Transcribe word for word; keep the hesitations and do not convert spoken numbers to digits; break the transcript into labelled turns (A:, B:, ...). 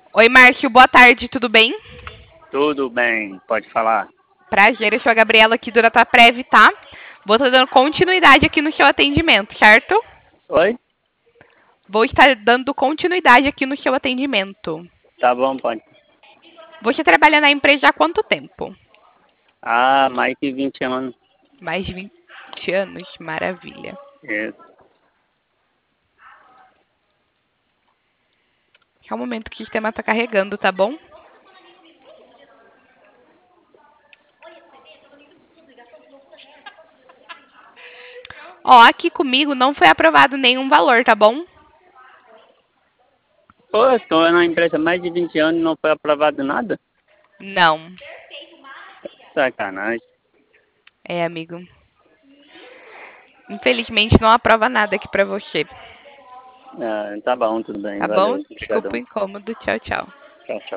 A: Oi, Márcio, boa tarde, tudo bem?
B: Tudo bem, pode falar.
A: Prazer, eu sou a Gabriela aqui do DataPrev, tá? Vou estar dando continuidade aqui no seu atendimento, certo?
B: Oi?
A: Vou estar dando continuidade aqui no seu atendimento.
B: Tá bom, pode.
A: Você trabalha na empresa há quanto tempo?
B: Ah, mais de vinte anos.
A: Mais de vinte anos, maravilha.
B: Isso.
A: É o momento que o sistema está carregando, tá bom? Ó, aqui comigo não foi aprovado nenhum valor, tá bom?
B: Pô, estou na empresa há mais de vinte anos e não foi aprovado nada?
A: Não.
B: Sacanagem.
A: É, amigo. Infelizmente não aprova nada aqui pra você.
B: Ah, tá bom, tudo bem,
A: Tá bom?
B: valeu.
A: Desculpa o
B: Obrigadão.
A: incômodo. Tchau, tchau.
B: Tchau, tchau.